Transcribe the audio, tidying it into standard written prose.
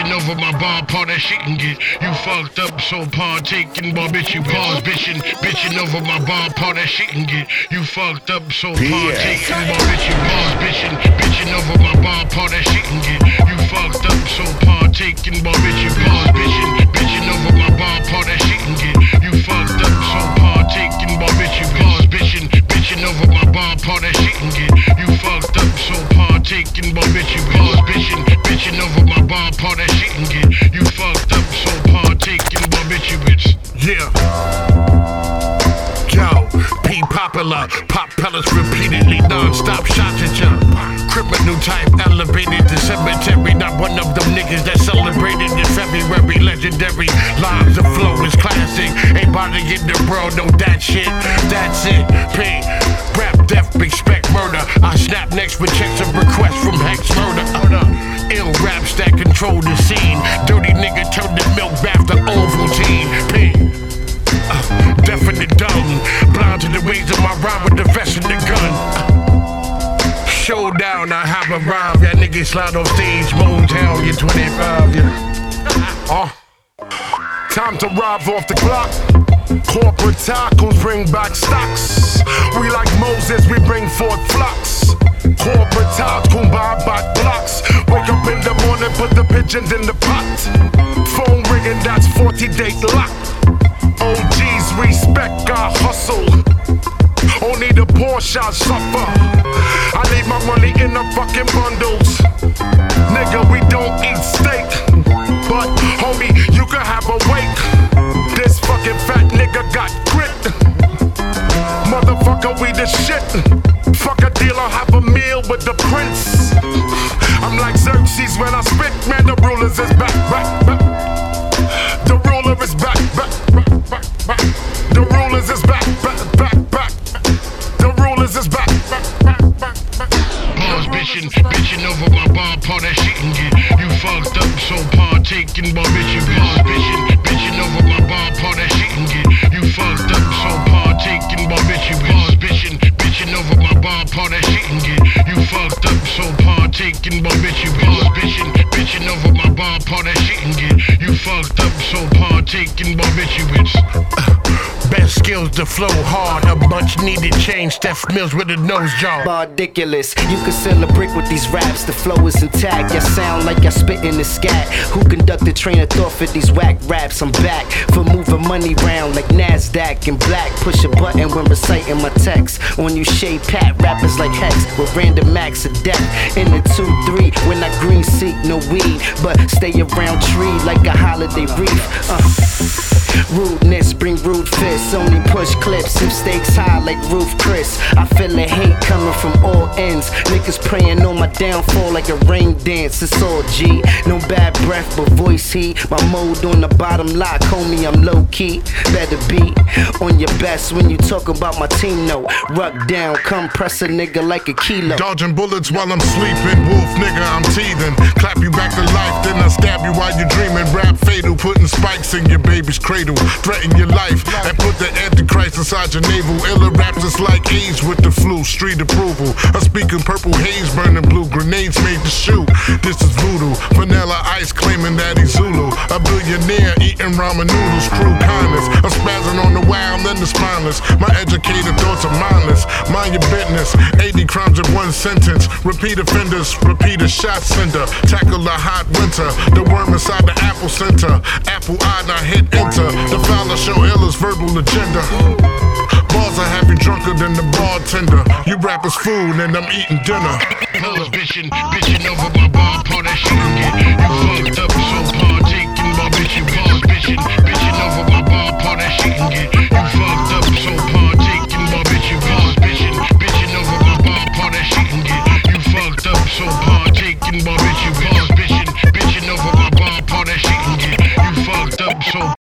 bitching over my bar part that she can get. You fucked up, so partaking, bar bitch, you pause, bitching over my bar part that she can get. You fucked up, so partaking, bar bitch, you pause, bitching over my bar part that she can get. You fucked up, so partaking, bar bitch, you pause, bitching over my bar part that she can get. You fucked up, so partaking, bar bitch, you pause, bitching over my bar part that she can get. You fucked up, so partaking, bar bitch, you pause, bitching over my bar part that she can get. You fucked up, so partaking, bar bitch, you bitch. Yeah. Yo, P popular, pop pellets repeatedly, non-stop shots at ya. Criminal type, elevated to cemetery. Not one of them niggas that celebrated in February. Legendary lines, the flow is classic. Ain't body in the world, know that shit. That's it, P. Rap, death, respect, murder. I snap next with checks and requests from Hex Murder. Ill raps that control the scene. Dirty nigga turn the milk bath to Ovaltine. P. Deaf and the dumb, blind to the ways of my rhyme with the vest and the gun. Showdown, I have arrived. Yeah, niggas slide on stage, Motown, you're 25, yeah. Time to rob off the clock. Corporate tacos bring back stocks. We like Moses, we bring forth flocks. Corporate tacos buy back blocks. Wake up in the morning, put the pigeons in the pot. Phone ringing, that's 40-day lock. OGs respect our hustle. Only the poor shall suffer. I need my money in the fucking bundles. Nigga, we don't eat steak, but homie, you can have a wake. This fucking fat nigga got grit. Motherfucker, we the shit. Fuck a deal, I'll have a meal with the prince. I'm like Xerxes when I spit, man, the rulers is back. The ruler is back. The rulers is back. The rulers is back. Pause, bitching over my bar part that she can get. You fucked up, so partaking, bar bitch, you pause, bitching over my bar part that she can get. You fucked up, so partaking, bar bitch, you pause, bitching over my bar part that she can get. You fucked up, so partaking, bar bitch, you pause, bitching over my bar part that she can get. You fucked up, so partaking, bar bitch, you bitch. Best skills to flow hard, a much needed change. Steph Mills with a nose job. Ridiculous. You can sell a brick with these raps, the flow is intact. You sound like I spit in the scat. Who conducted train of thought for these whack raps? I'm back for moving money round like NASDAQ and black. Push a button when reciting my text. On you shade pat, rappers like Hex with random acts of death. In the 2-3, when I green seek no weed, but stay around tree like a holiday wreath. Rudeness bring rude fists, only push clips if stakes high like Roof Chris. I feel the hate coming from all ends. Niggas praying on my downfall like a rain dance. It's all G, no bad breath but voice heat. My mode on the bottom lock, homie, I'm low key. Better be on your best when you talk about my team. No, ruck down, come press a nigga like a kilo. Dodging bullets while I'm sleeping, wolf nigga, I'm teething. Clap you back to life, then I stab you while you're dreaming. Rap fatal, putting spikes in your baby's cradle. Threaten your life and put the Antichrist inside your navel. Illa raps is like AIDS with the flu, street approval. I'm speaking purple haze, burning blue grenades made to shoot. This is voodoo, Vanilla Ice claiming that he's Zulu. A billionaire eating ramen noodles, true kindness. I'm spazzing on the wild and the spineless. My educated thoughts are mindless. Mind your business, 80 crimes in one sentence. Repeat offenders, repeat a shot sender. Tackle the hot winter, the worm inside the apple center. Apple eye, now hit enter. The fouler show Illa's verbal agenda. Bars will have you drunker than the bartender. You rappers food and I'm eating dinner. Pause, bitching over my bar part that she can get. You fucked up, so